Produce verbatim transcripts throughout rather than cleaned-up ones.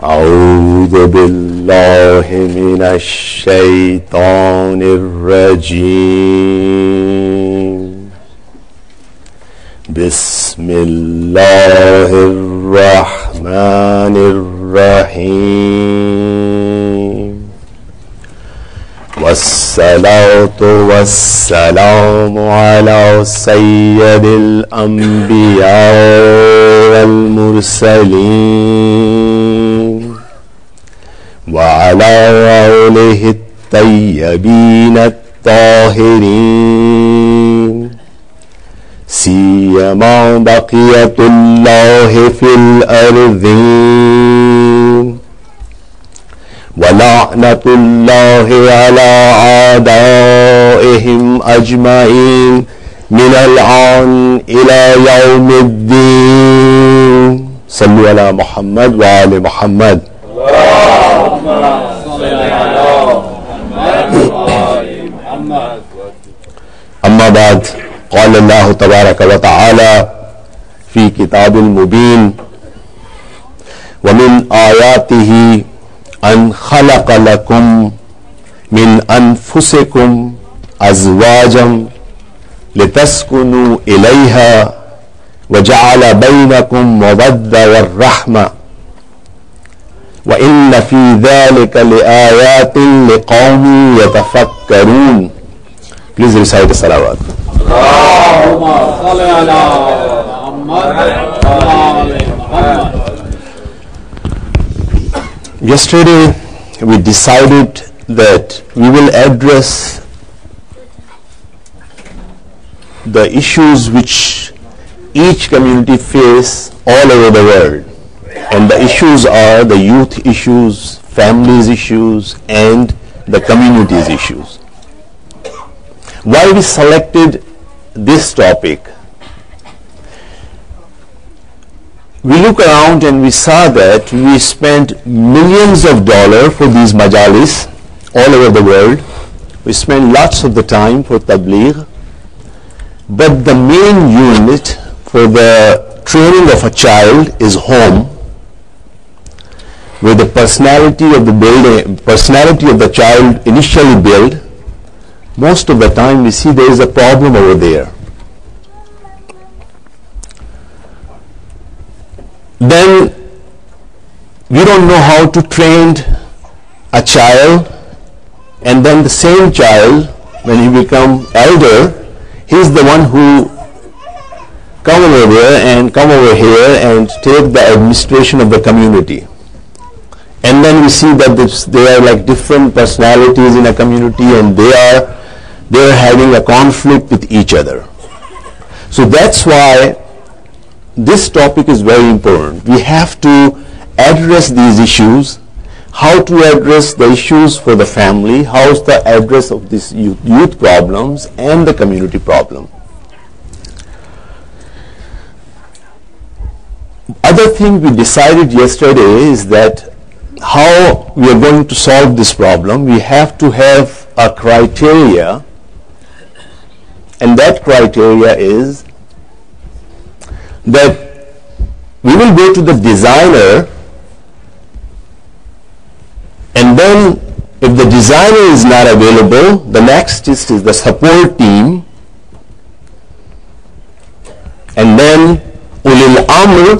أعوذ بالله من الشيطان الرجيم. بسم الله الرحمن الرحيم. والصلاة والسلام على سيد الأنبياء والمرسلين وعلى آله الطيبين الطاهرين، سيما بقية الله في الأرضين، ولعنة الله على أعدائهم أجمعين من الآن إلى يوم الدين. صلوا على محمد وآل محمد. اللهم صل على محمد وآل محمد. أما بعد، قال الله تبارك وتعالى في كتاب المبين: ومن آياته أن خلق لكم من أنفسكم أزواجا لتسكنوا إليها وجعل بينكم مودة والرحمة وإن في ذلك لآيات لقوم يتفكرون. Please recite the salawat. اللهم صل على محمد وآل محمد. Yesterday we decided that we will address the issues which each community face all over the world, and the issues are the youth issues, families issues, and the communities issues. Why we selected this topic? We look around and we saw that we spent millions of dollars for these majalis all over the world. We spend lots of the time for tabligh, but the main unit for the training of a child is home, where the personality of the building, personality of the child initially build. Most of the time we see there is a problem over there. Then we don't know how to train a child, and then the same child, when he become elder, he's the one who come over there and come over here and take the administration of the community. And then we see that this, they are like different personalities in a community, and they are they are having a conflict with each other. So that's why this topic is very important. We have to address these issues, how to address the issues for the family, how is the address of these youth, youth problems and the community problem. Other thing we decided yesterday is that how we are going to solve this problem. We have to have a criteria, and that criteria is that we will go to the designer, and then if the designer is not available, the next is, is the support team, and then ulil amr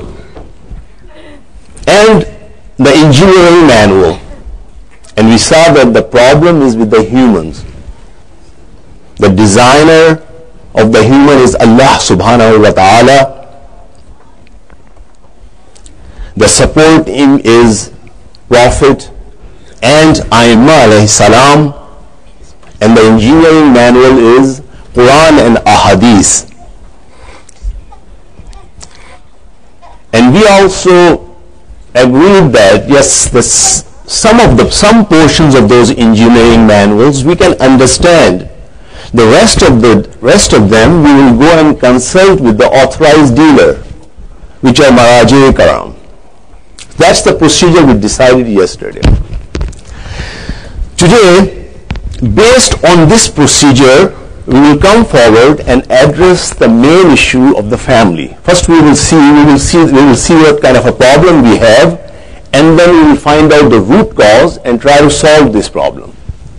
and the engineering manual. And we saw that the problem is with the humans. The designer of the human is Allah subhanahu wa ta'ala. The support team is Prophet and Aimma alayhi salam, and the engineering manual is Quran and Ahadith. And we also agreed that yes, this, some of the some portions of those engineering manuals we can understand. The rest of the rest of them we will go and consult with the authorized dealer, which are Maraji Karam. That's the procedure we decided yesterday. Today, based on this procedure, we will come forward and address the main issue of the family. First we will see, we will see, we will see what kind of a problem we have, and then we will find out the root cause and try to solve this problem.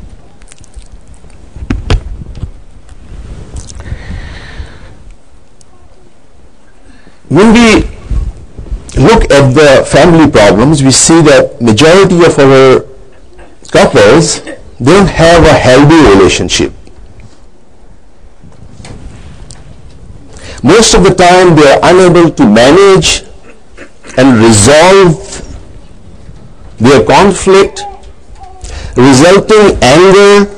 When we look at the family problems, we see that majority of our couples don't have a healthy relationship. Most of the time they are unable to manage and resolve their conflict, resulting anger,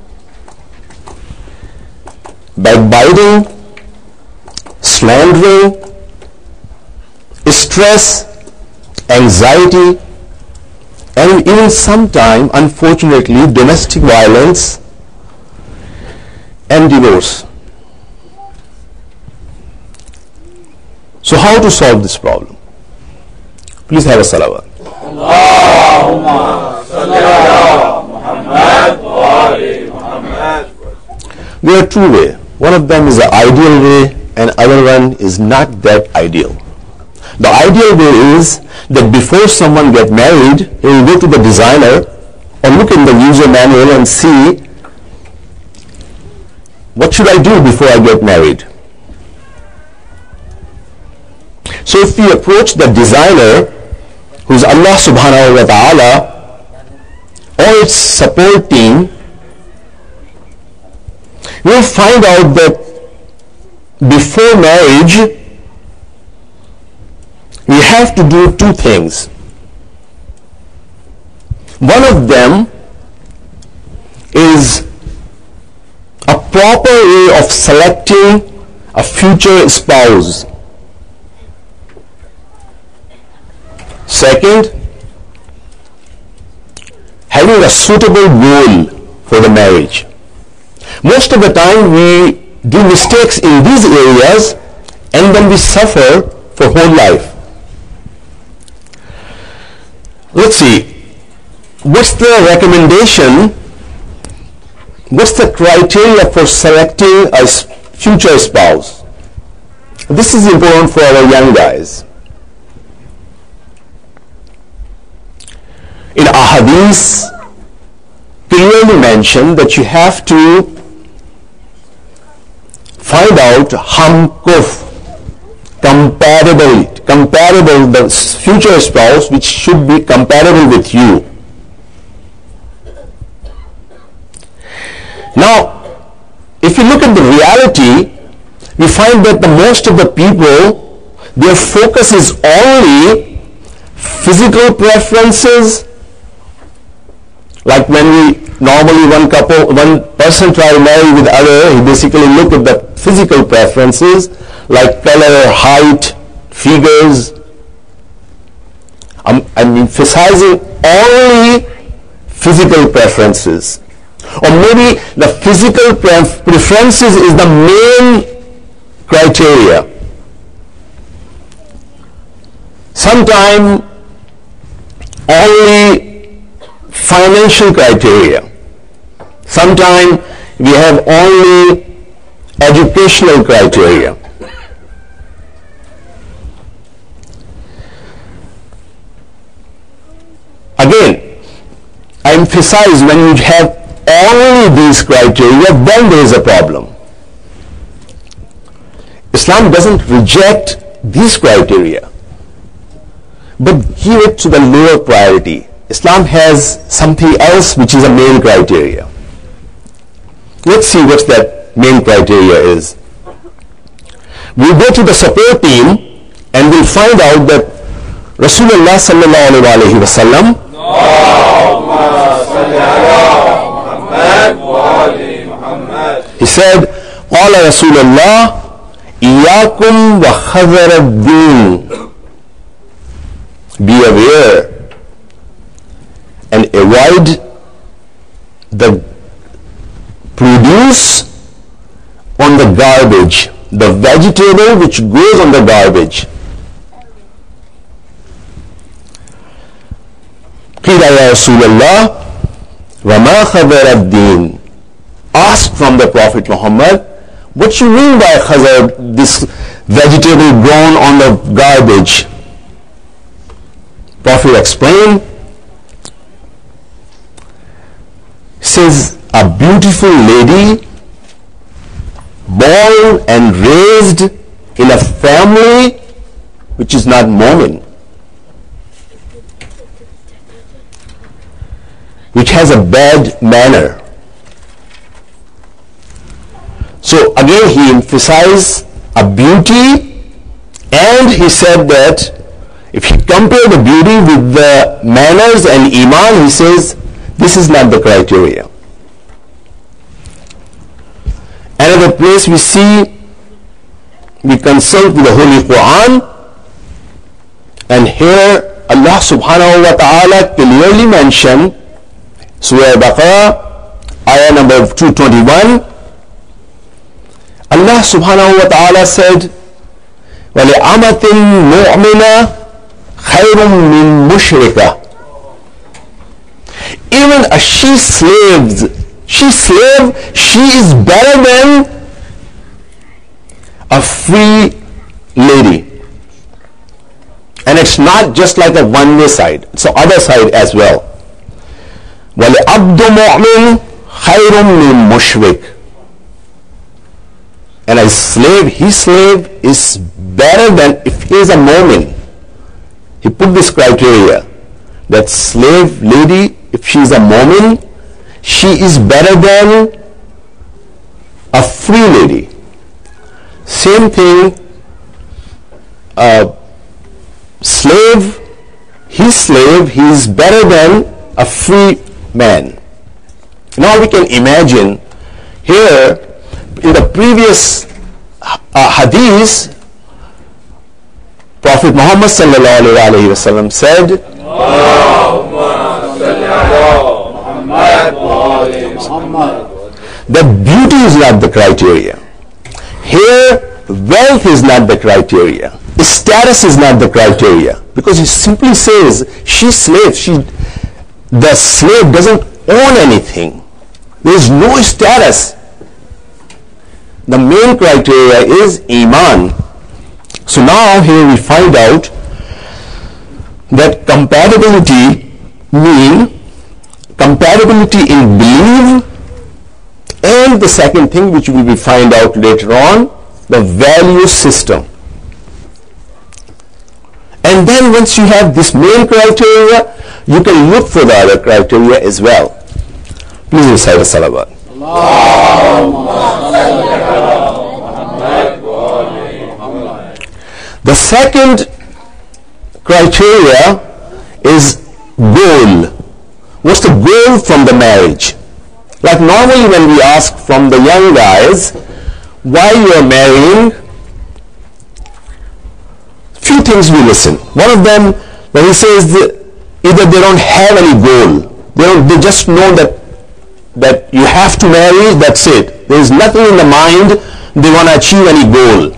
backbiting, slandering, stress, anxiety, and even sometimes, unfortunately, domestic violence and divorce. So how to solve this problem? Please have a salawat. Allahumma salli ala Muhammad wa ali Muhammad. There are two ways. One of them is the ideal way and other one is not that ideal. The ideal way is that before someone get married, he will go to the designer or look in the user manual and see what should I do before I get married. So if we approach the designer, who is Allah subhanahu wa ta'ala, or its support team, we will find out that before marriage, we have to do two things. One of them is a proper way of selecting a future spouse. Second, having a suitable goal for the marriage. Most of the time we do mistakes in these areas and then we suffer for whole life. Let's see, what's the recommendation, what's the criteria for selecting a future spouse? This is important for our young guys. In ahadith, clearly mentioned that you have to find out hamkuf, compatible, comparable, the future spouse which should be compatible with you. Now, if you look at the reality, we find that the most of the people, their focus is only physical preferences. Like when we normally one couple, one person try to marry with other, he basically look at the physical preferences like color, height, figures. I'm, I'm emphasizing only physical preferences. Or maybe the physical pref- preferences is the main criteria. Sometimes only financial criteria. Sometimes we have only educational criteria. Again, I emphasize when you have only these criteria, then there is a problem. Islam doesn't reject these criteria, but give it to the lower priority. Islam has something else which is a main criteria. Let's see what that main criteria is. We'll go to the support team and we'll find out that Rasulullah sallallahu alayhi wa sallam, he said, قال رسول الله إياكم وخذر الدين. Be aware and avoid the produce on the garbage, the vegetable which goes on the garbage. قيل يا رسول الله وما خذر الدين. Ask from the Prophet Muhammad, what you mean by khazar, this vegetable grown on the garbage? Prophet explained, says, a beautiful lady born and raised in a family which is not Mu'min, which has a bad manner. So again he emphasized a beauty, and he said that if you compare the beauty with the manners and iman, he says this is not the criteria. Another place we see, we consult with the Holy Quran, and here Allah subhanahu wa ta'ala clearly mentioned, Surah Al-Baqarah, ayah number two twenty-one, Allah subhanahu wa ta'ala said, وَلِعَمَةٍ مُؤْمِنَةٍ خَيْرٌ مِّن مُشْرِكَةٍ. Even a she slave, she slave, she is better than a free lady. And it's not just like a one-way side, it's the other side as well. وَلِعَبْدُ مُؤْمِنٍ خَيْرٌ مِّن مُشْرِكٍ. And a slave, his slave is better than if he is a Mu'min. He put this criteria, that slave lady, if she is a Mu'min, she is better than a free lady. Same thing, a slave, his slave, he is better than a free man. Now we can imagine here, in the previous uh, hadith, Prophet Muhammad sallallahu alaihi wasallam said, that beauty is not the criteria. Here, wealth is not the criteria. Status is not the criteria. Because he simply says, she slave, she, the slave doesn't own anything. There is no status. The main criteria is Iman. So now here we find out that compatibility means compatibility in belief, and the second thing which we will find out later on, the value system. And then once you have this main criteria, you can look for the other criteria as well. Please recite the salawat. The second criteria is goal. What's the goal from the marriage? Like normally when we ask from the young guys, why you are marrying, few things we listen. One of them, when he says that either they don't have any goal, they, don't, they just know that that you have to marry, that's it. There is nothing in the mind they want to achieve any goal.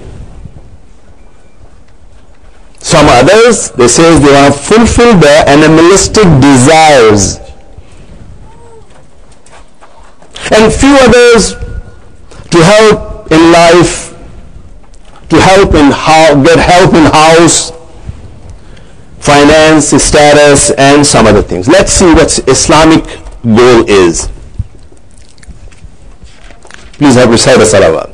Some others, they say they want to fulfill their animalistic desires. And few others to help in life, to help in how, get help in house, finance, status, and some other things. Let's see what Islamic goal is. Please have recite the salawat.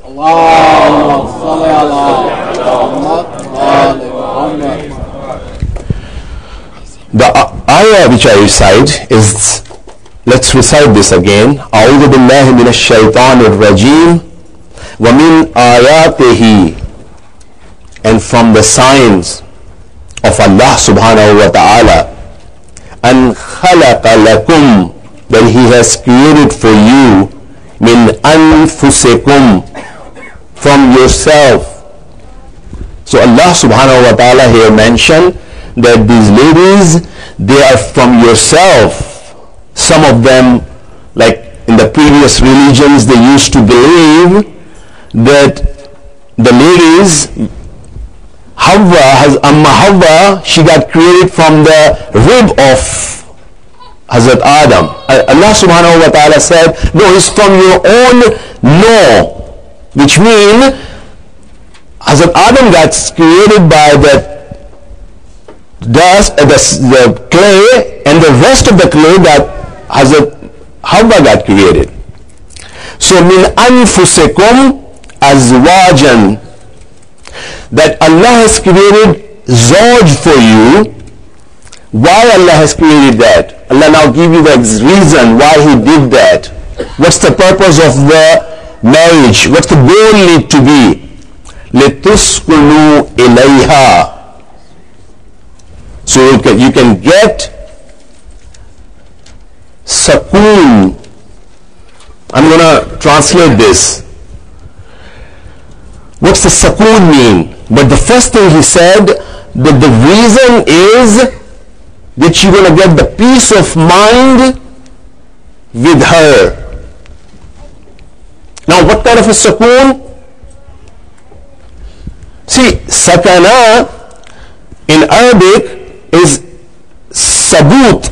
The ayah which I recite is, let's recite this again. أعوذ بالله من الشيطان الرجيم ومن آياته, and from the signs of Allah subhanahu wa ta'ala, أن خلق لكم, that He has created for you, min anfusikum, from yourself. So Allah subhanahu wa ta'ala here mentioned that these ladies, they are from yourself. Some of them, like in the previous religions, they used to believe that the ladies, Hawa, has Amma Hawa, she got created from the rib of Hazrat Adam. Allah subhanahu wa ta'ala said, no, it's from your own no, which means Hazrat Adam got created by that dust, uh, the, the clay, and the rest of the clay that Hazrat Hawwa got created. So min anfusikum azwajan, that Allah has created zawj for you. Why Allah has created that? Allah now give you the reason why He did that. What's the purpose of the marriage? What's the goal need to be? لِتُسْكُنُوا إِلَيْهَا, so you can, you can get sakoon. I'm going to translate this. What's the sakoon mean? But the first thing he said, that the reason is that you're going to get the peace of mind with her. Now what kind of a sakoon? See, sakana in Arabic is sabut,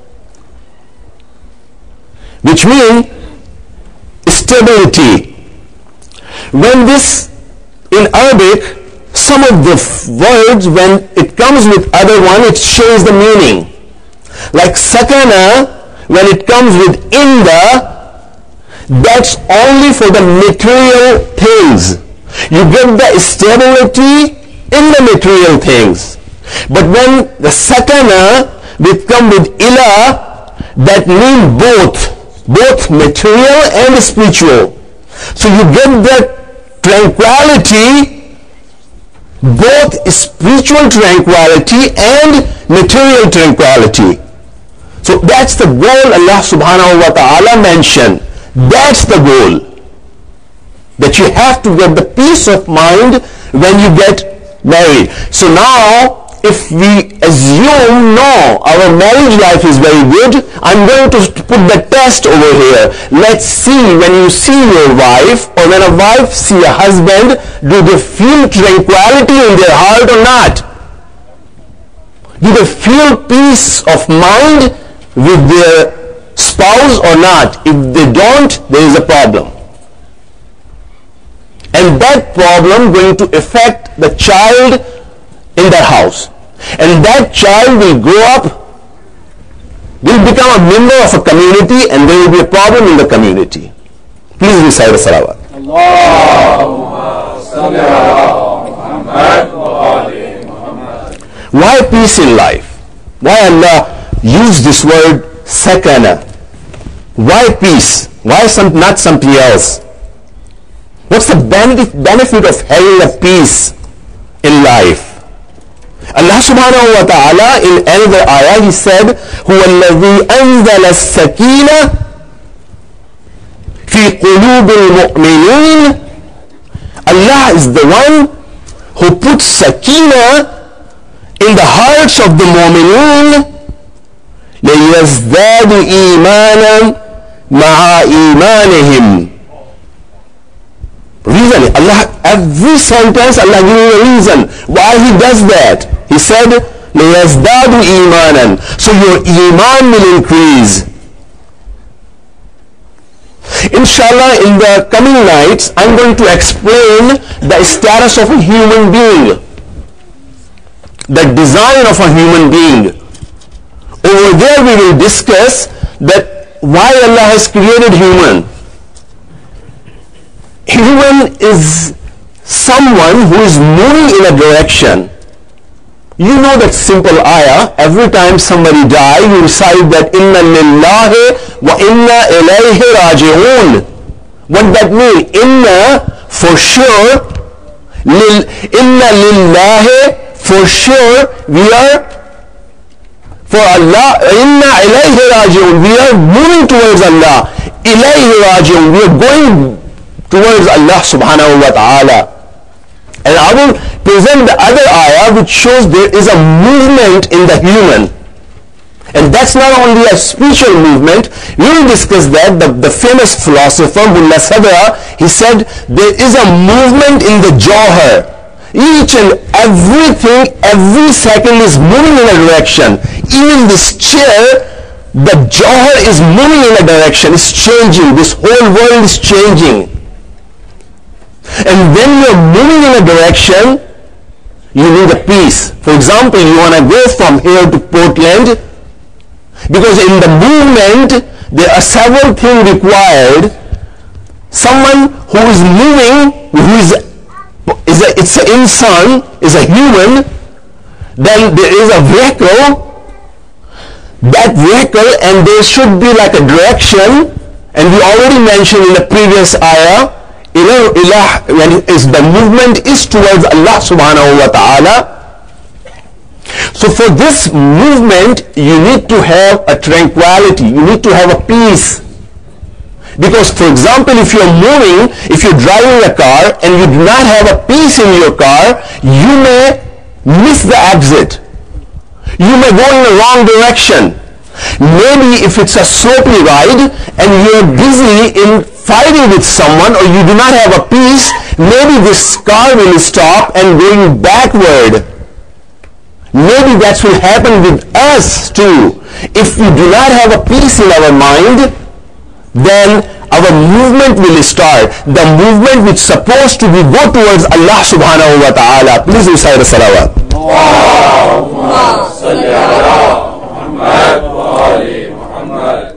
which means stability. When this, in Arabic, some of the words, when it comes with other one, it shows the meaning. Like sakana, when it comes with inda, that's only for the material things. You get the stability in the material things. But when the sakana will come with ila, that means both, both material and spiritual. So you get that tranquility, both spiritual tranquility and material tranquility. So that's the goal Allah subhanahu wa ta'ala mentioned. That's the goal. That you have to get the peace of mind when you get married. So now, if we assume, no, our marriage life is very good, I'm going to put the test over here. Let's see, when you see your wife, or when a wife see a husband, do they feel tranquility in their heart or not? Do they feel peace of mind with their spouse or not? If they don't, there is a problem. And that problem going to affect the child in that house. And that child will grow up, will become a member of a community, and there will be a problem in the community. Please recite a salawat. Why peace in life? Why Allah used this word sakana? Why peace? Why some, not something else? What's the benefit of having a peace in life? Allah subhanahu wa ta'ala in another ayah, He said, هُوَ الَّذِي أَنزَلَ السَّكِينَةَ فِي قُلُوبِ الْمُؤْمِنِينَ. Allah is the one who puts sakina in the hearts of the mu'mineen, لِيَزْدَادُوا إِيمَانًا مَعَ إِيمَانِهِمْ. Reason, Allah, every sentence Allah gives you a reason why He does that. He said, لِيَزْدَادُوا إِيمَانًا, so your iman will increase. Inshallah, in the coming nights, I'm going to explain the status of a human being, the design of a human being. Over there we will discuss that why Allah has created human. Human is someone who is moving in a direction. You know that simple ayah, every time somebody dies, you recite that inna lillahi wa inna ilayhi raji'un. What that mean? Inna, for sure, lil, inna lillahi, for sure, we are, for Allah, inna ilayhi raji'un, we are moving towards Allah. Ilayhi raji'un, we are going towards Allah subhanahu wa ta'ala. And I will present the other ayah which shows there is a movement in the human. And that's not only a spiritual movement. We will discuss that. The, the famous philosopher Mullah Sadra, he said there is a movement in the jawhar. Each and everything, every second is moving in a direction. Even this chair, the jawhar is moving in a direction, it's changing. This whole world is changing. And when you're moving in a direction, you need a peace. For example, you want to go from here to Portland, because in the movement there are several things required. Someone who is moving, who is, is a, it's an insan, is a human, then there is a vehicle, that vehicle, and there should be like a direction, and we already mentioned in the previous ayah, ilah, ilah, when is the movement is towards Allah subhanahu wa ta'ala. So for this movement, you need to have a tranquility, you need to have a peace. Because, for example, if you're moving, if you're driving a car and you do not have a peace in your car, you may miss the exit. You may go in the wrong direction. Maybe if it's a slopey ride and you're busy in fighting with someone, or you do not have a peace, maybe this car will stop and going backward. Maybe that will happen with us too. If we do not have a peace in our mind, then our movement will start. The movement which is supposed to be go towards Allah subhanahu wa ta'ala. Please recite a salawat. Allahumma salli ala Muhammad wa ali Muhammad.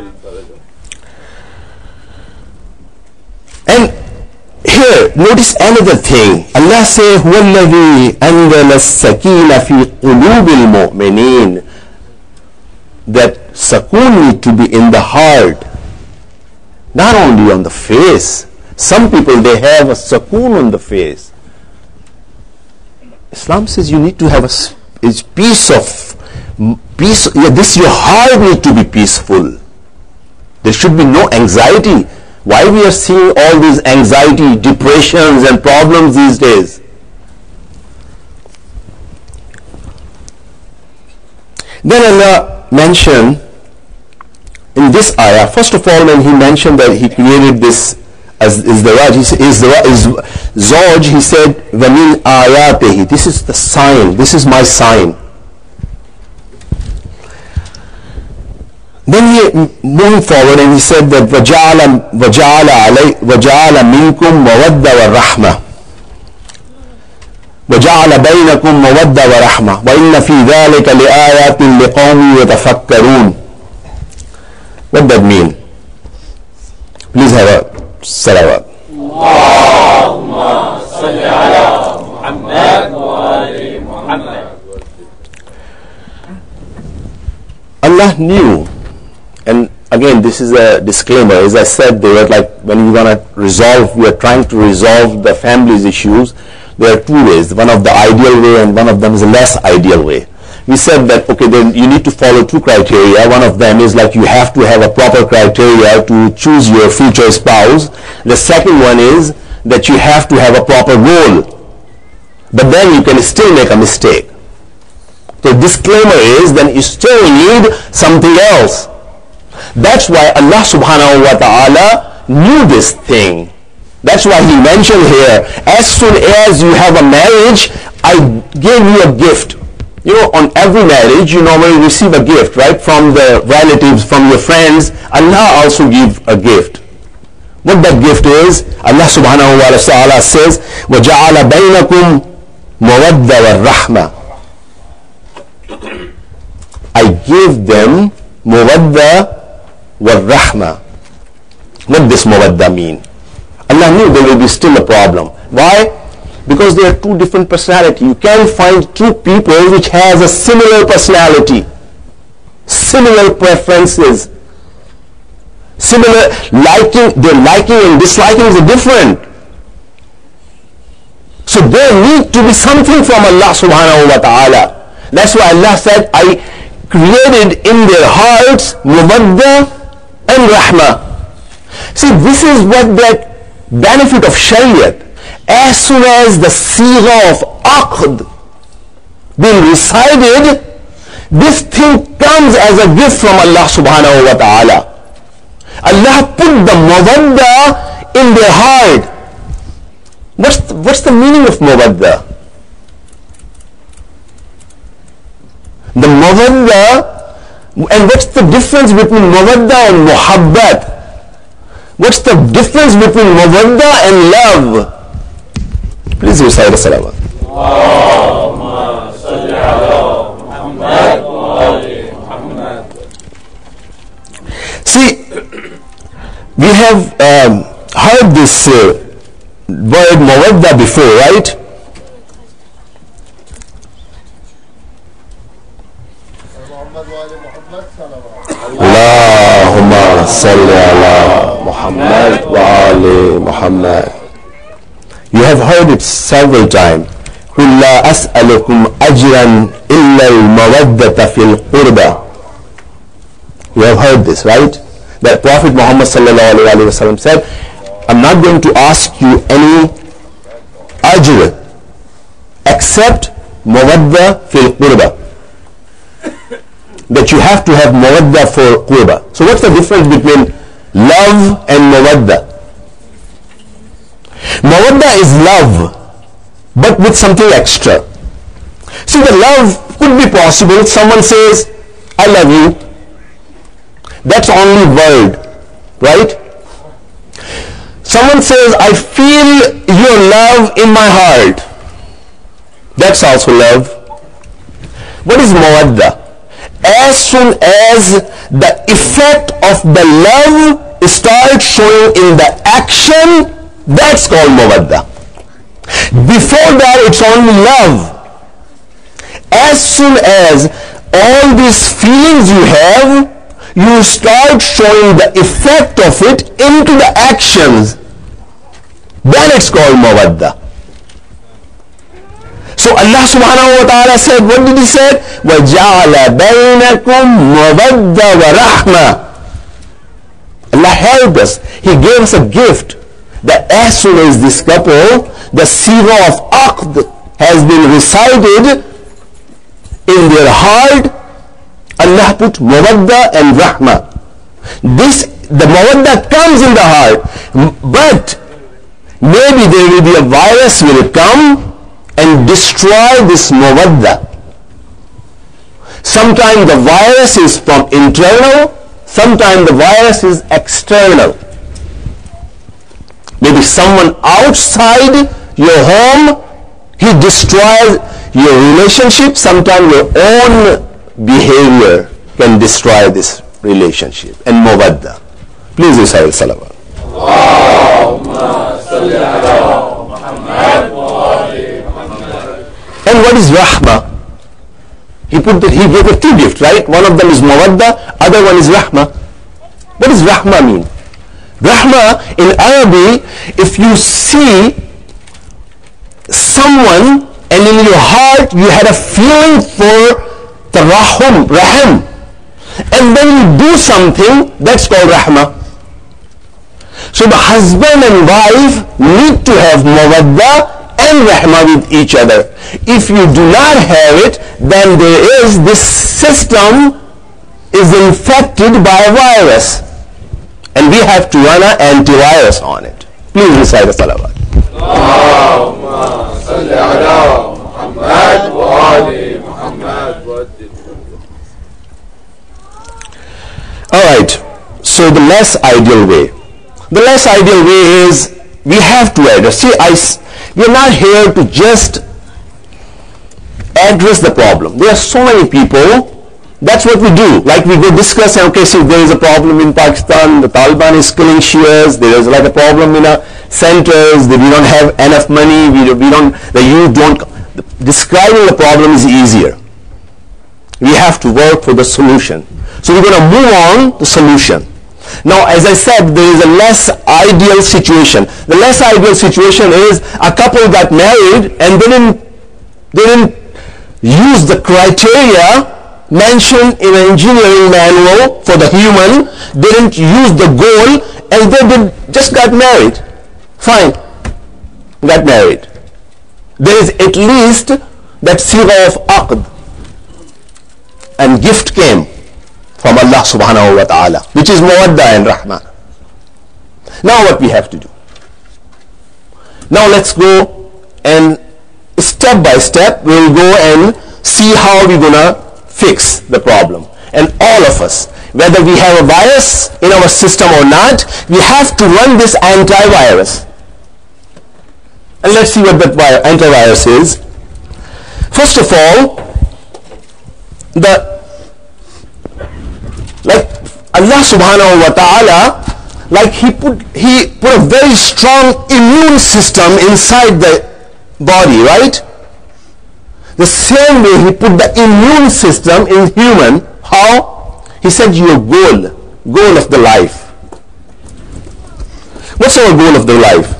And here, notice another thing. Allah says, هُوَ الَّذِي أَنزَلَ السَّكِينَ فِي قُلُوبِ الْمُؤْمِنِينَ. That sakoon need to be in the heart, not only on the face. Some people, they have a sakoon on the face. Islam says you need to have a is peace of peace. Yeah, this your heart need to be peaceful. There should be no anxiety. Why we are seeing all these anxiety, depressions and problems these days? Then Allah mentioned in this ayah, first of all, when he mentioned that he created this as is the Raj, is the is Zawj, he said, "Vamin ayatehi." This is the sign. This is my sign. Then he moving forward and he said that وَجَعَلَ وَجَعَلَ عَلَيْ وَجَعَلَ مِنْكُمْ مَوَدَّةَ وَالرَّحْمَةَ وَجَعَلَ بَيْنَكُمْ مَوَدَّةَ وَرَحْمَةَ وَإِنَّ فِي ذَلِكَ لِآيَاتٍ لِقَوْمٍ يَتَفَكَّرُونَ. What that mean? Please have a salawat. Allahumma salli ala Muhammad wa ali Muhammad. Allah knew. And again, this is a disclaimer. As I said, they were like, when we want to resolve, we are trying to resolve the family's issues, there are two ways. One of the ideal way and one of them is a less ideal way. We said that, okay, then you need to follow two criteria. One of them is like you have to have a proper criteria to choose your future spouse. The second one is that you have to have a proper goal. But then you can still make a mistake. The disclaimer is then you still need something else. That's why Allah subhanahu wa ta'ala knew this thing. That's why he mentioned here, as soon as you have a marriage, I gave you a gift. You know, on every marriage, you normally receive a gift, right? From the relatives, from your friends. Allah also gives a gift. What that gift is, Allah subhanahu wa ta'ala says, وَجَعَلَ بَيْنَكُمْ مَوَدَّةَ وَالرَّحْمَةَ. I gave them mawadda wa rahma. What does mawadda mean? Allah knew there will be still a problem. Why? Because there are two different personalities. You can find two people which has a similar personality, similar preferences, similar liking. Their liking and disliking is different. So there need to be something from Allah subhanahu wa ta'ala. That's why Allah said, I created in their hearts mawadda and rahmah. See, this is what that benefit of Shariat. As soon as the sigha of aqd being recited, this thing comes as a gift from Allah subhanahu wa ta'ala. Allah put the mawadda in their heart. What's the, what's the meaning of mawadda? The mawadda, and what's the difference between mawadda and muhabbat? What's the difference between mawadda and love? Please recite a salawat. have um, heard this uh, word mawadda before, right? Allahumma salli ala Muhammad wa ali Muhammad. You have heard it several times. قُلْ لَا أَسْأَلُكُمْ أَجْرًا إِلَّا الْمَوَدَّةَ فِي الْقُرْبَى. You have heard this, right? That Prophet Muhammad sallallahu alaihi wasallam said, I'm not going to ask you any ajr except mawadda fil qurba. That you have to have mawadda for qurba. So what's the difference between love and mawadda? Mawadda is love, but with something extra. See, the love could be possible. Someone says, I love you. That's only word, right? Someone says, I feel your love in my heart. That's also love. What is mawadda? As soon as the effect of the love starts showing in the action, that's called mawadda. Before that, it's only love. As soon as all these feelings you have, you start showing the effect of it into the actions, then it's called mawadda. So Allah subhanahu wa ta'ala said, what did he say? وَجَعَلَ بَيْنَكُمْ مَوَدَّةً وَرَحْمَةً. Allah helped us. He gave us a gift that as soon as this couple, the siga of aqd has been recited in their heart, Allah put mawadda and rahmah. This, the mawadda comes in the heart, but maybe there will be a virus will come and destroy this mawadda. Sometimes the virus is from internal, sometimes the virus is external. Maybe someone outside your home, he destroys your relationship. Sometimes your own behavior can destroy this relationship and mawadda. Please recite salawat. Allahumma salli ala Muhammad wa ali Muhammad. And what is rahmah? He put the, he gave the two gifts, right? One of them is mawadda, other one is rahmah. What does rahmah mean? Rahmah in Arabic, if you see someone and in your heart you had a feeling for tarahum, rahim, and then you do something, that's called rahmah. So the husband and wife need to have mawadda and rahmah with each other. If you do not have it, then there is this system is infected by a virus, and we have to run an antivirus on it. Please recite the salawat. Allahumma salli ala Muhammad wa ali Muhammad. Alright, so the less ideal way. The less ideal way is we have to address. See, I, we are not here to just address the problem. There are so many people. That's what we do. Like we go discuss, okay, see, there is a problem in Pakistan, the Taliban is killing Shias, there is like a problem in our centers, that we don't have enough money, we, we don't, the youth don't. Describing the problem is easier. We have to work for the solution. So we're going to move on to solution. Now, as I said, there is a less ideal situation. The less ideal situation is a couple got married and they didn't, they didn't use the criteria mentioned in an engineering manual for the human, didn't use the goal, and they did, just got married. Fine, got married. There is at least that siga of aqd, and gift came from Allah subhanahu wa ta'ala, which is mawadda and rahmah. Now what we have to do? Now let's go and step by step we'll go and see how we're gonna fix the problem. And all of us, whether we have a virus in our system or not, we have to run this antivirus. And let's see what that antivirus is. First of all, the like Allah subhanahu wa ta'ala, like he put he put a very strong immune system inside the body, right? The same way he put the immune system in human. How? He said your goal, goal of the life. What's our goal of the life?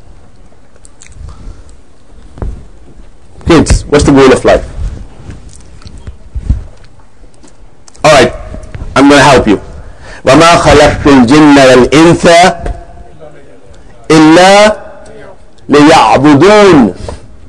Kids, what's the goal of life? Alright, I'm going to help you. وَمَا خَلَقْتُ الْجِنَّ وَالْإِنسَ إِلَّا لِيَعْبُدُونَ.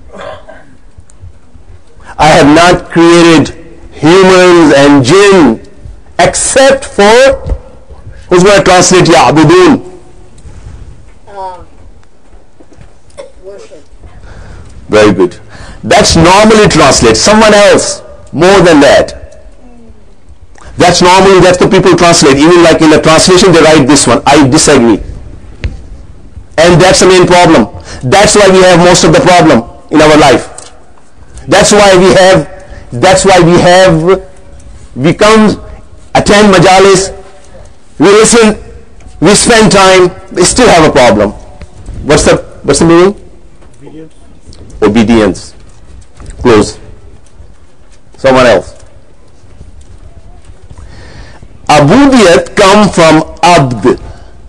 I have not created humans and jinn except for, who's going to translate يَعْبُدُونَ? Um, worship. Very good. That's normally translated. Someone else, more than that. That's normally, that's the people translate. Even like in the translation they write this one. I disagree. And that's the main problem. That's why we have most of the problem in our life. That's why we have, that's why we have, we come, attend majalis, we listen, we spend time, we still have a problem. What's the, what's the meaning? Obedience. Obedience. Close. Someone else. Abudiyat come from abd.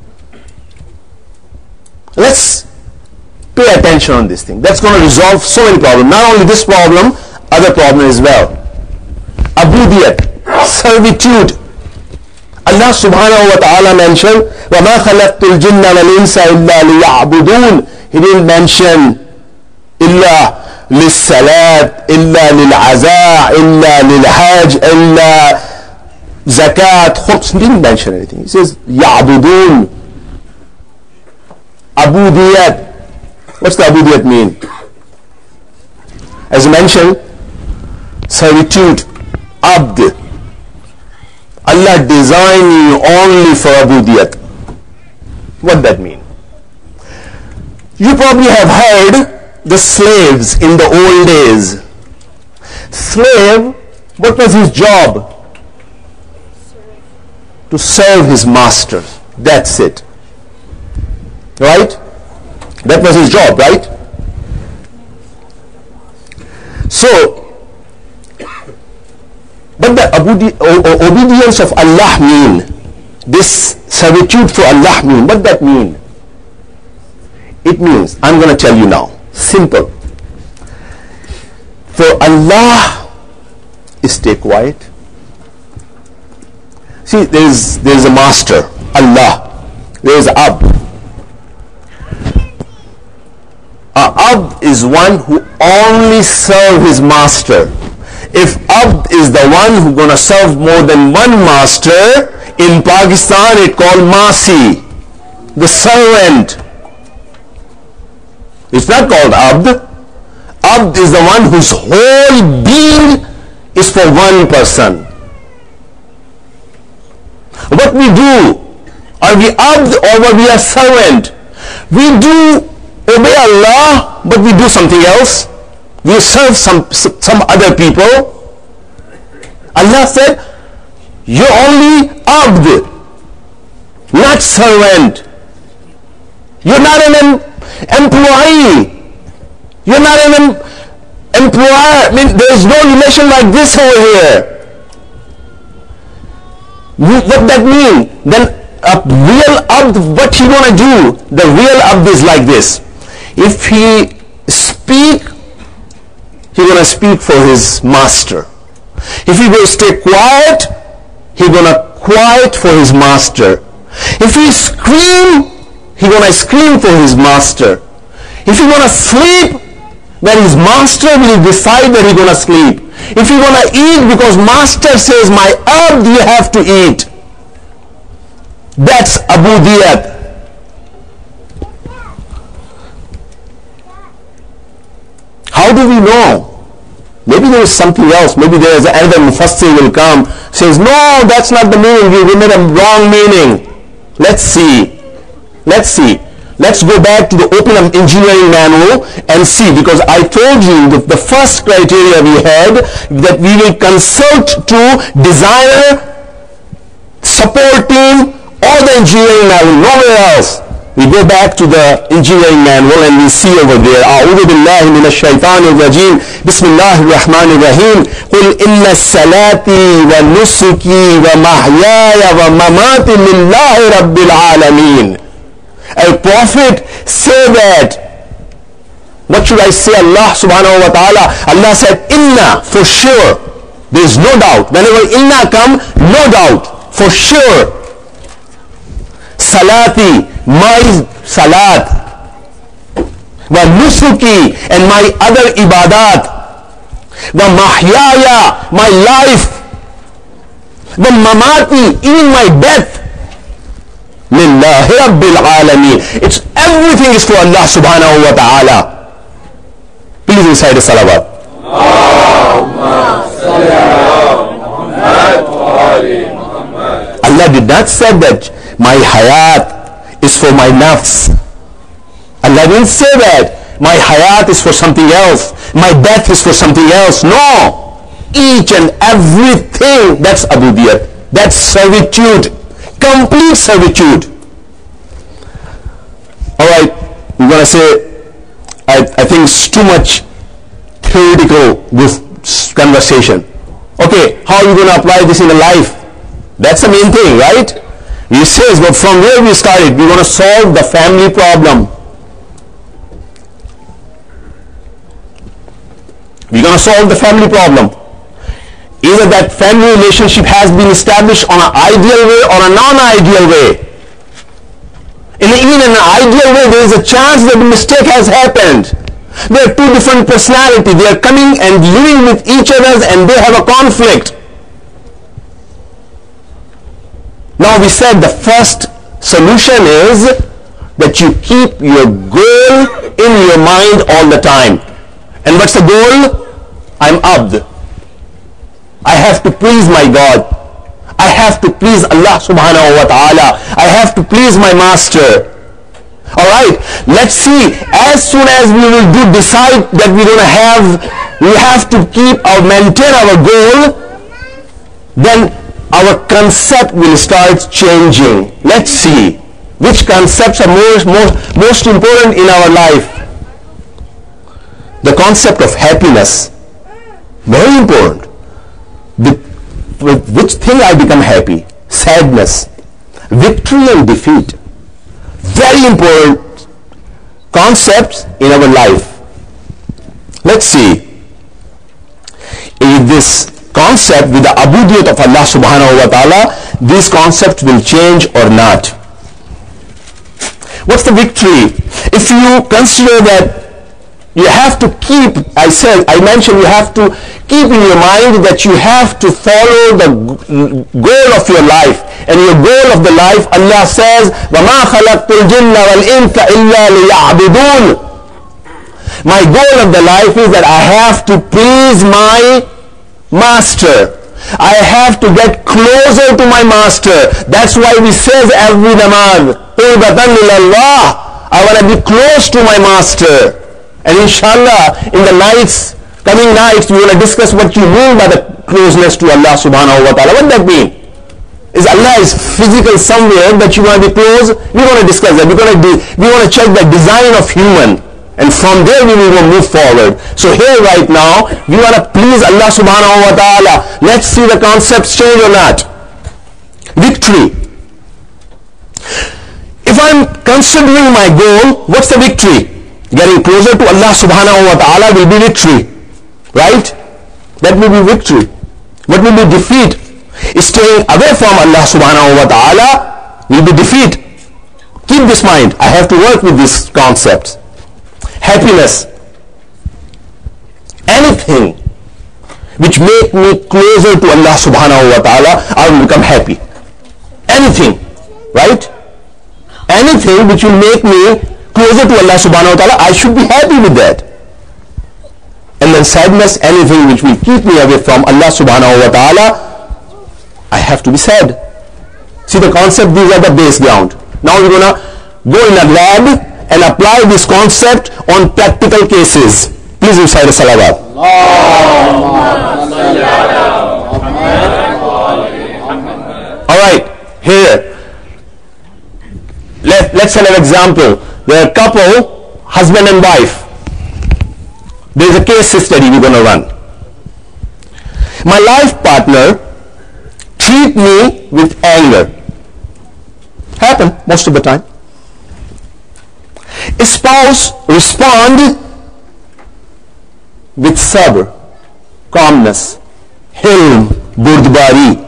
Let's pay attention on this thing. That's going to resolve so many problems. Not only this problem, other problem as well. Abudiyat, servitude. Allah subhanahu wa ta'ala mentioned, وَمَا خَلَقْتُ الْجِنَّ وَالْإِنسَ إِلَّا لِيَعْبُدُونَ. He didn't mention إِلَّا لِلصَّلَاةِ إِلَّا لِلْعَزَاءِ إِلَّا لِلْحَاجِ إِلَّا zakat, khums. He didn't mention anything. He says يَعْبُدُونَ. Abudiyat. What's the abudiyat mean? As I mentioned, servitude, abd. Allah designed you only for abudiyat. What that mean? You probably have heard the slaves in the old days. Slave, what was his job? To serve his master. That's it. Right? That was his job, right? So, but the obedi- obedience of Allah mean, this servitude for Allah mean, what that mean? It means, I'm going to tell you now, simple. For Allah is stay quiet. See, there is there is a master, Allah. There is Abd. A Abd is one who only serve his master. If Abd is the one who gonna serve more than one master, in Pakistan it called Masi, the servant. It's not called Abd. Abd is the one whose whole being is for one person. What we do, are we abd or we are servant? We do obey Allah, but we do something else. We serve some some other people. Allah said, you're only abd, not servant. You're not an em- employee. You're not an em- employer. I mean, there is no relation like this over here. What that mean? Then a real abd, what he gonna do? The real abd is like this. If he speak, he gonna speak for his master. If he will stay quiet, he gonna quiet for his master. If he scream, he gonna scream for his master. If he gonna sleep, then his master will decide that he gonna sleep. If you want to eat because master says my abd you have to eat, that's abudiyat. How do we know? Maybe there is something else. Maybe there is another mufassir will come, says no, that's not the meaning, you made a wrong meaning. Let's see. Let's see. Let's go back to the Open Engineering Manual and see, because I told you the, the first criteria we had, that we will consult to designer, support team, all the engineering manual, nowhere else. We go back to the engineering manual and we see over there, أعوذ بالله من الشيطان الرجيم بسم الله الرحمن الرحيم قل إن الصلاتي ونسكي ومحياي ومماتي لله رب العالمين. A prophet say that. What should I say? Allah subhanahu wa ta'ala. Allah said, inna, for sure. There is no doubt. Whenever inna come, no doubt. For sure. Salati, my salat. Wa nusuki, and my other ibadat. Wa mahyaya, my life. Wa mamati, even my death. Lillahi Rabbil Alameen. It's everything is for Allah subhanahu wa ta'ala. Please recite a salawat. Allah did not say that my hayat is for my nafs. Allah didn't say that my hayat is for something else. My death is for something else. No. Each and everything, that's abudiyat. That's servitude. Complete servitude. Alright, we're going to say, I, I think it's too much theoretical, this conversation. Okay, how are you going to apply this in the life? That's the main thing, right? He says, but from where we started, we're going to solve the family problem. We're going to solve the family problem. Either that family relationship has been established on an ideal way or a non-ideal way. In even in an ideal way, there is a chance that a mistake has happened. They are two different personalities. They are coming and living with each other and they have a conflict. Now we said the first solution is that you keep your goal in your mind all the time. And what's the goal? I'm abd. I have to please my God. I have to please Allah subhanahu wa ta'ala. I have to please my master. Alright, let's see. As soon as we will do decide that we're going to have, we have to keep or maintain our goal, then our concept will start changing. Let's see. Which concepts are most, most, most important in our life? The concept of happiness. Very important. The, with which thing I become happy? Sadness. Victory and defeat. Very important concepts in our life. Let's see if this concept with the abudiyat of Allah subhanahu wa ta'ala, these concepts will change or not. What's the victory? If you consider that you have to keep, I said, I mentioned you have to keep in your mind that you have to follow the goal of your life. And your goal of the life, Allah says, وَمَا خَلَقْتُ الْجِنَّ وَالْإِنْسَ إِلَّا لِيَعْبُدُونَ. My goal of the life is that I have to please my master. I have to get closer to my master. That's why we say every namaz, قُرْبَةً لِلَّهِ. I want to be close to my master. And inshallah, in the nights, coming nights, we will discuss what you mean by the closeness to Allah subhanahu wa ta'ala. What does that mean? Is Allah is physical somewhere that you want to be close? We want to discuss that. We're going to, we want to check the design of human. And from there we will move forward. So here right now, we want to please Allah subhanahu wa ta'ala. Let's see the concepts change or not. Victory. If I'm considering my goal, what's the victory? Getting closer to Allah subhanahu wa ta'ala will be victory. Right? That will be victory. What will be defeat? Staying away from Allah subhanahu wa ta'ala will be defeat. Keep this mind. I have to work with these concepts. Happiness. Anything which make me closer to Allah subhanahu wa ta'ala, I will become happy. Anything. Right? Anything which will make me closer to Allah subhanahu wa ta'ala, I should be happy with that. And then sadness, anything which will keep me away from Allah subhanahu wa ta'ala, I have to be sad. See the concept, these are the base ground. Now we're going to go in a lab and apply this concept on practical cases. Please recite a salawat. Alright, here. let's say an example. There are a couple, husband and wife. There is a case study we're going to run. My life partner treat me with anger. Happen most of the time. A spouse respond with sabr, calmness, hilm, burdbari.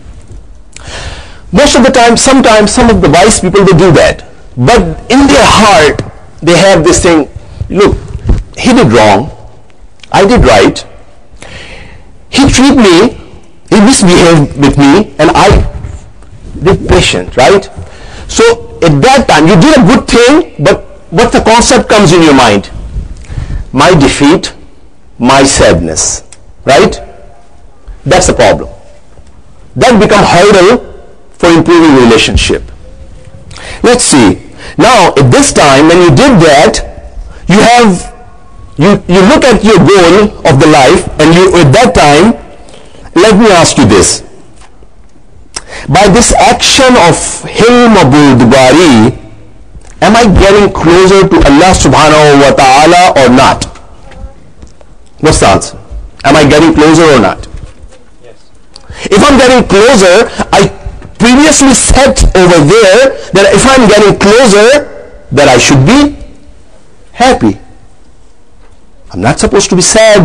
Most of the time, sometimes some of the wise people, they do that. But in their heart, they have this thing, look, he did wrong, I did right, he treated me, he misbehaved with me, and I did patient, right? So at that time, you did a good thing, but what the concept comes in your mind? My defeat, my sadness, right? That's the problem. That become hurdle for improving relationship. Let's see. Now, at this time, when you did that, you have, you, you look at your goal of the life, and you, at that time, let me ask you this. By this action of hilm burdbari, am I getting closer to Allah subhanahu wa ta'ala or not? What's the answer? Am I getting closer or not? Yes. If I'm getting closer, I previously said over there that if I'm getting closer, that I should be happy. I'm not supposed to be sad.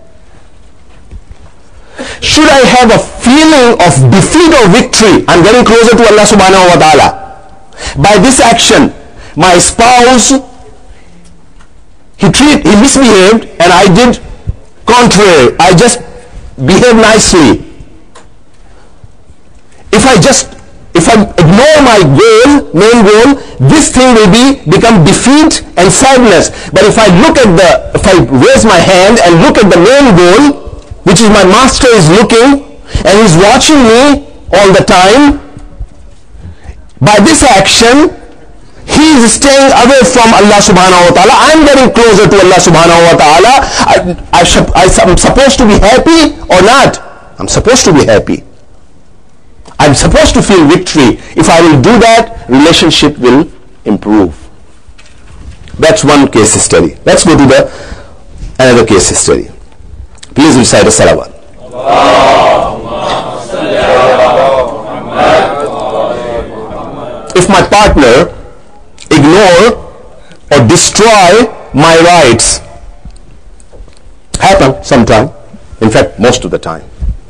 Should I have a feeling of defeat or victory? I'm getting closer to Allah subhanahu wa ta'ala. By this action, my spouse, he treat, he misbehaved, and I did contrary. I just behaved nicely. If I just, if I ignore my goal, main goal, this thing will be become defeat and sadness. But if I look at the, if I raise my hand and look at the main goal, which is my master is looking and he's watching me all the time, by this action, he is staying away from Allah subhanahu wa ta'ala. I'm getting closer to Allah subhanahu wa ta'ala. I, I, I, I'm supposed to be happy or not? I'm supposed to be happy. I'm supposed to feel victory. If I will do that, relationship will improve. That's one case study. Let's go to the another case study. Please recite a salawat. If my partner ignore or destroy my rights, happen sometime, in fact most of the time.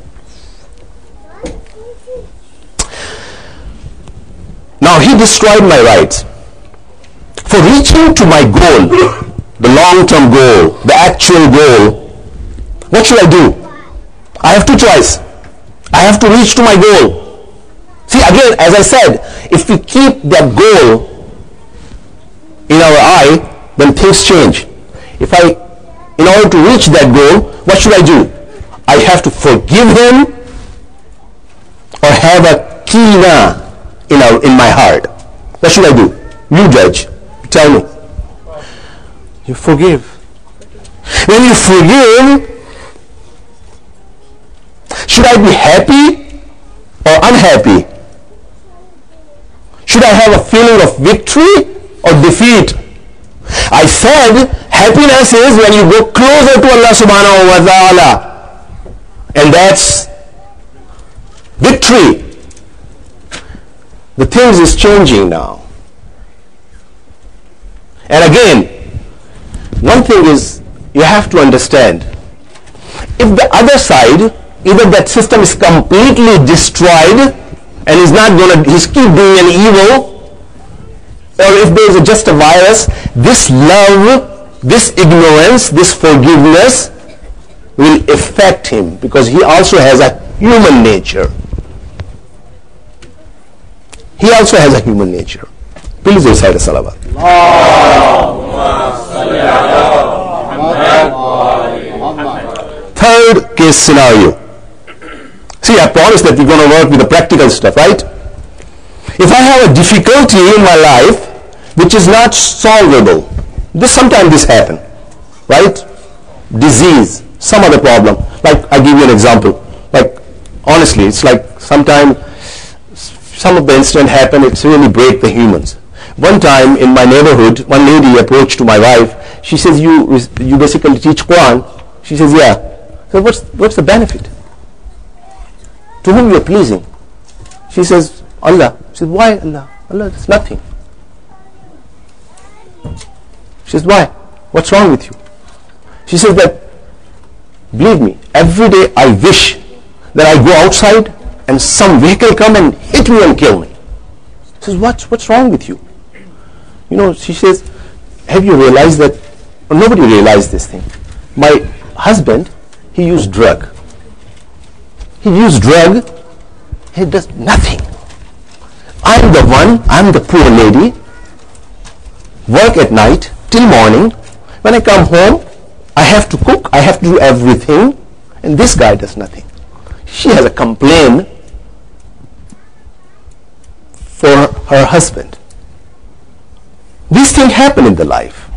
Now he destroyed my rights. For reaching to my goal, the long-term goal, the actual goal, what should I do? I have two choices. I have to reach to my goal. See, again, as I said, if we keep that goal in our eye, then things change. If I, in order to reach that goal, what should I do? I have to forgive him or have a kina in, our, in my heart. What should I do? You judge. Tell me. You forgive. When you forgive, should I be happy or unhappy? Should I have a feeling of victory or defeat? I said happiness is when you go closer to Allah subhanahu wa ta'ala, and that's victory. The things is changing now. And again, one thing is you have to understand, if the other side, either that system is completely destroyed and is not going to, he's keep doing an evil, or if there is just a virus, this love, this ignorance, this forgiveness will affect him, because he also has a human nature. He also has a human nature. Please recite a salawat. Third case scenario. See, I promised that we're going to work with the practical stuff, right? If I have a difficulty in my life which is not solvable, this sometimes this happen, right? Disease, some other problem. Like, I give you an example. Like, honestly, it's like sometimes some of the incident happen, it's really break the humans. One time in my neighborhood, one lady approached to my wife. She says, you you basically teach Quran? She says, yeah. So what's, what's the benefit? To whom you're pleasing? She says, Allah. She says, why Allah? Allah, it's nothing. She says, why? What's wrong with you? She says that, believe me, every day I wish that I go outside and some vehicle come and hit me and kill me. She says, what's, what's wrong with you? You know, she says, have you realized that, or nobody realized this thing. My husband, he used drug. He used drug, he does nothing. I'm the one, I'm the poor lady, work at night till morning. When I come home, I have to cook, I have to do everything, and this guy does nothing. She has a complaint for her husband. These things happen in the life.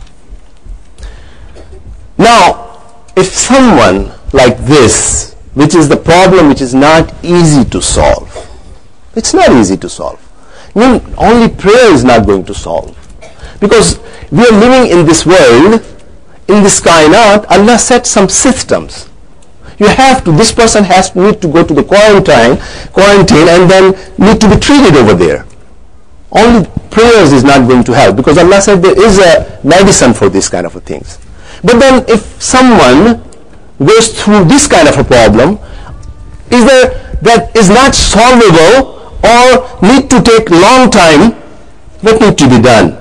Now, if someone like this, which is the problem which is not easy to solve, it's not easy to solve. I mean, only prayer is not going to solve. Because we are living in this world, in this kainat, Allah set some systems. You have to, this person has to need to go to the quarantine, quarantine and then need to be treated over there. Only prayers is not going to help, because Allah said there is a medicine for this kind of things. But then if someone goes through this kind of a problem, is there that is not solvable or need to take long time, what need to be done?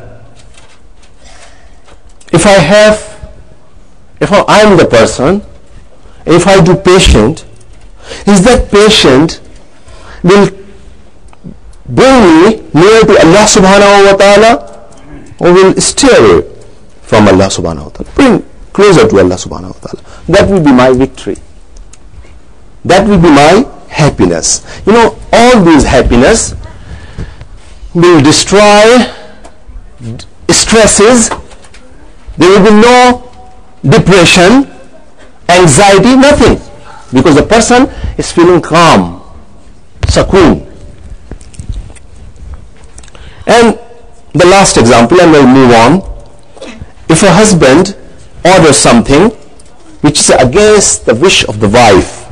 If I have, if I am the person, if I do patient, is that patient will bring me near to Allah subhanahu wa ta'ala, or will stay away from Allah subhanahu wa ta'ala, bring closer to Allah subhanahu wa ta'ala? That will be my victory. That will be my happiness. You know, all these happiness will destroy stresses. There will be no depression, anxiety, nothing, because the person is feeling calm, sakoon. And the last example, and we'll move on. If a husband orders something which is against the wish of the wife,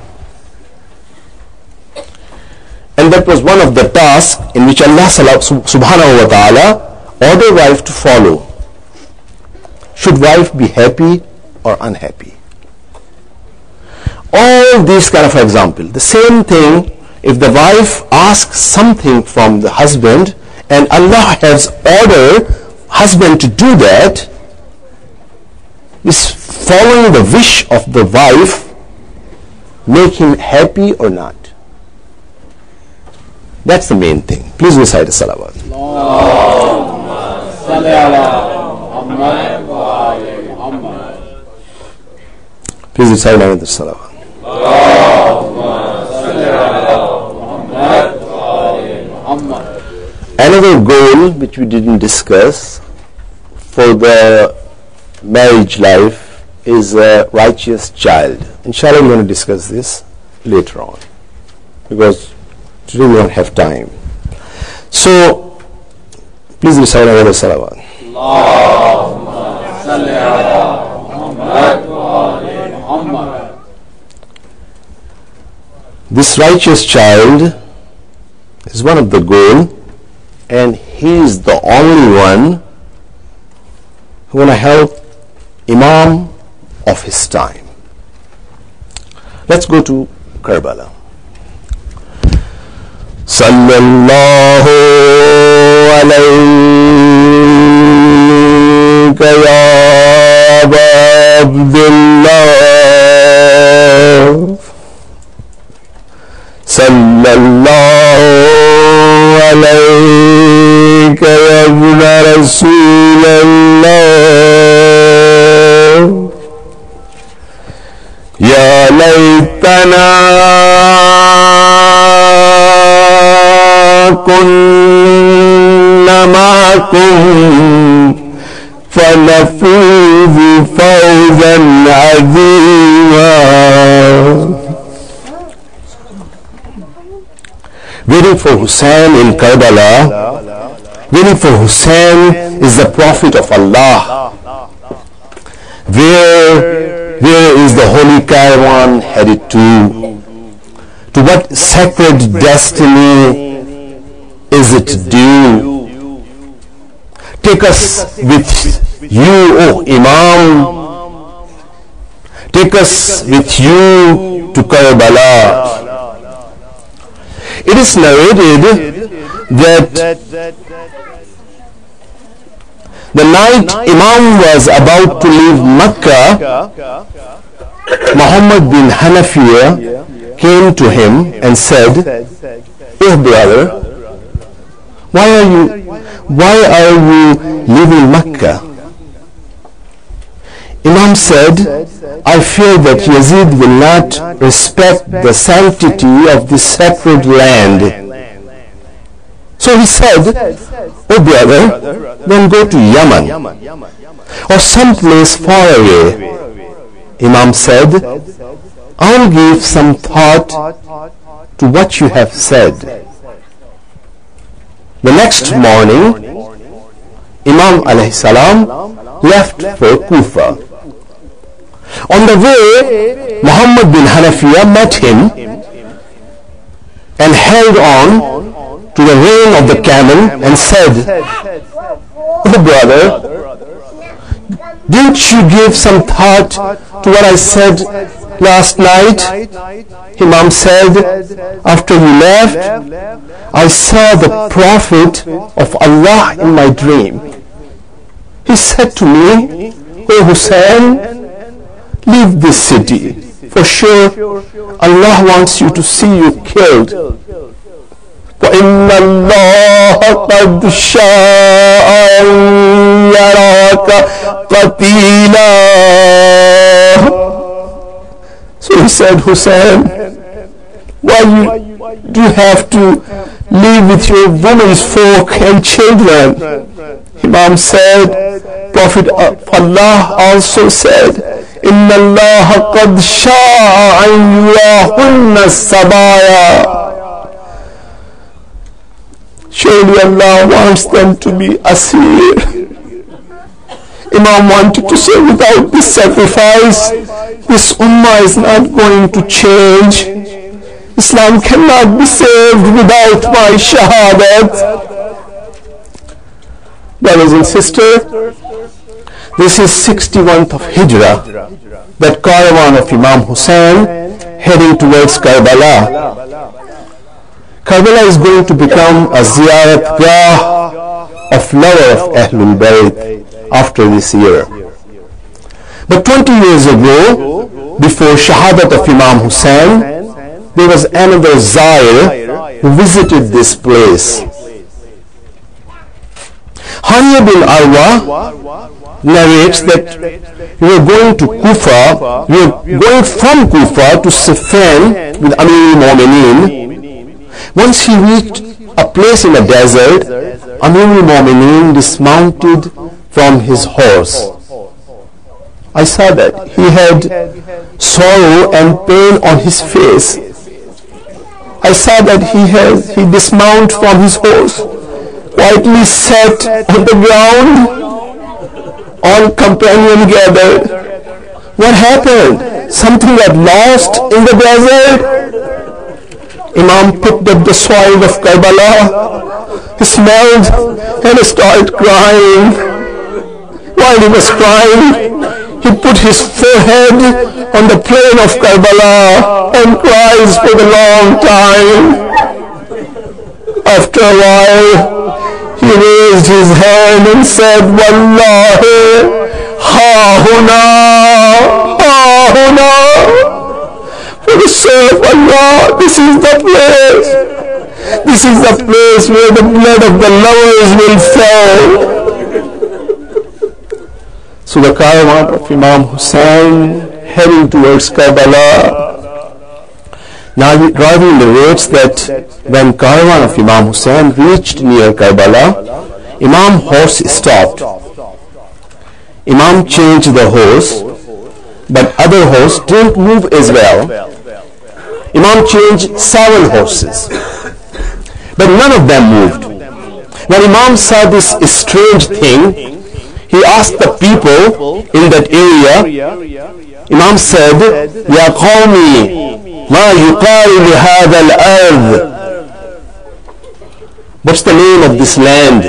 and that was one of the tasks in which Allah subhanahu wa ta'ala ordered wife to follow, should wife be happy or unhappy? All these kind of example. The same thing, if the wife asks something from the husband and Allah has ordered husband to do that, is following the wish of the wife make him happy or not? That's the main thing. Please recite a salawat. Please recite another salawat. Another goal which we didn't discuss for the marriage life is a righteous child. Inshallah, we're going to discuss this later on, because today we don't have time. So, please recite another salawat. This righteous child is one of the goal, and he is the only one who will help Imam of his time. Let's go to Karbala. Sallallahu alayka ya Aba Abdullah, sallallahu alayka ya ibn Rasulallah, ya laytana kunna ma'akum fanafuzu fawzan azima. Waiting for Hussein in Karbala, waiting for Hussein is the Prophet of Allah. Where, where is the holy caravan headed to? To what sacred destiny is it due? Take us with you, O Imam. Take us with you to Karbala. It is narrated that the night Imam was about to leave Mecca, Muhammad bin Hanafiya came to him and said, "Oh brother, why are you why are you leaving Mecca?" Imam said, "I fear that Yazid will not respect the sanctity of this sacred land." So he said, "Oh brother, then go to Yemen or someplace far away." Imam said, "I'll give some thought to what you have said." The next morning, Imam alayhi salam left for Kufa. On the way, Muhammad bin Hanafiya met him and held on to the rein of the camel and said, "Oh brother, didn't you give some thought to what I said last night?" Imam said, "After you left, I saw the Prophet of Allah in my dream. He said to me, 'O Hussein, leave this city. For sure, Allah wants you to see you killed. وَإِنَّ اللَّهَ قَدْ شَاءَ أَن يَرَاكَ قَتِيلًا.'" So he said, "Hussein, why you do you have to live with your women's folk and children?" Imam said, "Prophet of Allah also said, 'Inna Allah qad sha'a an yurahunna sabaya.' Surely Allah wants them to be asir." Imam wanted to say, without this sacrifice, this ummah is not going to change. Islam cannot be saved without my shahadat. Brothers and sisters, this is sixty-first of Hijrah, that caravan of Imam Hussein heading towards Karbala. Karbala is going to become a ziyarat gah of lover of Ahlul Bayt after this year. But twenty years ago, before Shahadat of Imam Hussein, there was another Zair who visited this place. Hanya bin Arwa narrates that we were going to Kufa, we were going from Kufa to Siffin with Amir al-Mu'mineen. Once he reached a place in the desert, Amir al-Mu'mineen dismounted from his horse. I saw that he had sorrow and pain on his face. I saw that he has he dismounted from his horse, quietly sat on the ground. All companions gathered. What happened? Something got lost in the desert? Imam picked up the soil of Karbala. He smelled and started crying. While he was crying, he put his forehead on the plain of Karbala and cries for a long time. After a while, he raised his hand and said, "Wallahi, ha huna, ha huna. For the sake of Allah, this is the place. This is the place where the blood of the lovers will flow." So the caravan of Imam Hussein heading towards Karbala. Now Ravi narrates that when caravan of Imam Hussein reached near Karbala, Imam horse stopped. Imam changed the horse, but other horse didn't move as well. Imam changed seven horses, but none of them moved. When Imam saw this strange thing, he asked the people in that area. Imam said, Ya qawmi, ma yuqalu li hadha al-ardh. What's the name of this land?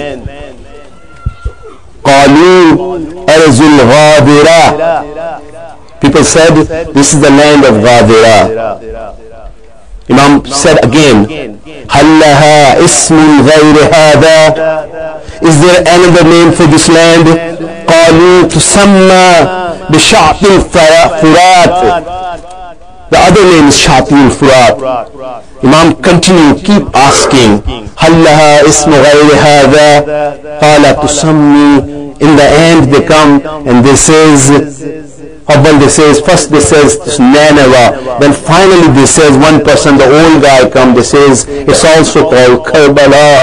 Qalu arzul Ghadira. People said, this is the land of Ghadira. Imam said again, Hal laha ismun ghayri hadha. Is there another name for this land? Qalu tusamma bi Sha'ti al-Furat. The other name is Sha'ti al-Furat. Imam continued, keep asking, Hal laha ismu ghayri hadha. Qala tusammi. In the end they come and they says, Well, they says, first they says Nanava, then finally they says one person, the old guy come, they says it's also called Karbala.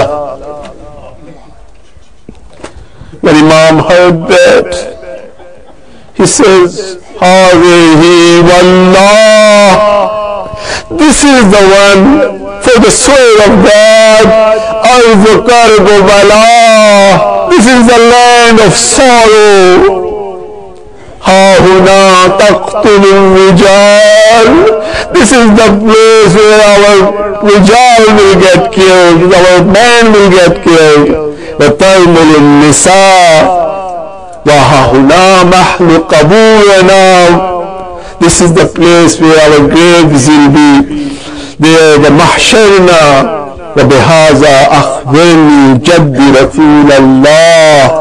When Imam heard that, he says, Hawihi Wallah, this is the one for the soul of God, Arzu Karbala, this is the land of sorrow. هَاهُنَا تَقْتُلُ الرِّجَالِ. This is the place where our rijal will get killed, our men will get killed. وَتَرْمُلُ النِّسَاءِ وَهَاهُنَا مَحْلُ قَبُورَنَا. This is the place where our graves will be. There the mahsharna. وَبِهَذَا أَخْبِرْنِي جَدِّ رَسُولَ اللَّهِ.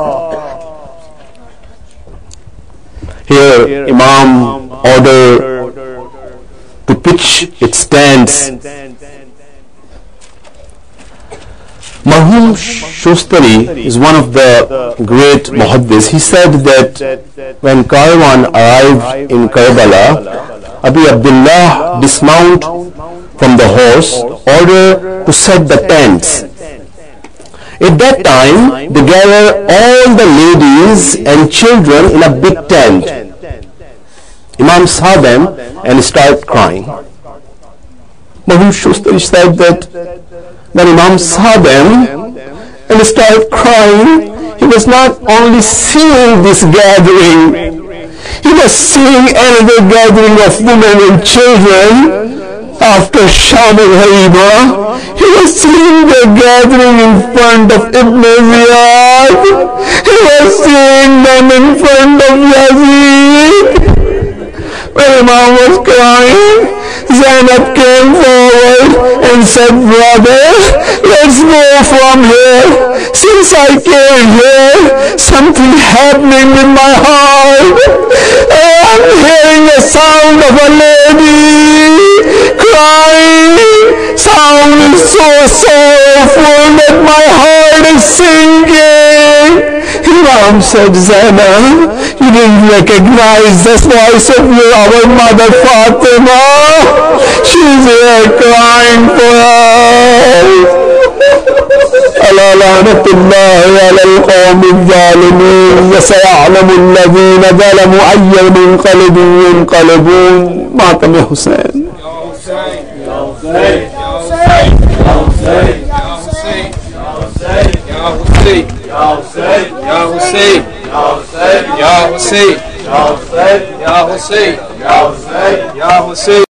Here Imam ordered to pitch its tents. Marhum Shostari is one of the great muhaddis. He said that when Caravan arrived in Karbala, Abu Abdullah dismount from the horse, ordered to set the tents. At that time, they gathered all the ladies and children in a big tent. Imam saw them and started crying. Marhum Shostari said that when Imam saw them and started crying, he was not only seeing this gathering, he was seeing another gathering of women and children. After Sham al-Hariba, he was seeing the gathering in front of Ibn Ziyad. He was seeing them in front of Yazid. When Imam was crying, Zainab came forward and said, brother, let's go from here. Since I came here, something happening with my heart. I'm hearing the sound of a lady crying. Sound is so sorrowful that my heart is sinking. Imam said, Zainab, you didn't recognize the voice of your our mother Fatima. She's here crying for us. ألا لعنة الله على القوم الظالمين وسيعلم الذين ظلموا أي منقلب ينقلبون. ماتم يا حسين. يا حسين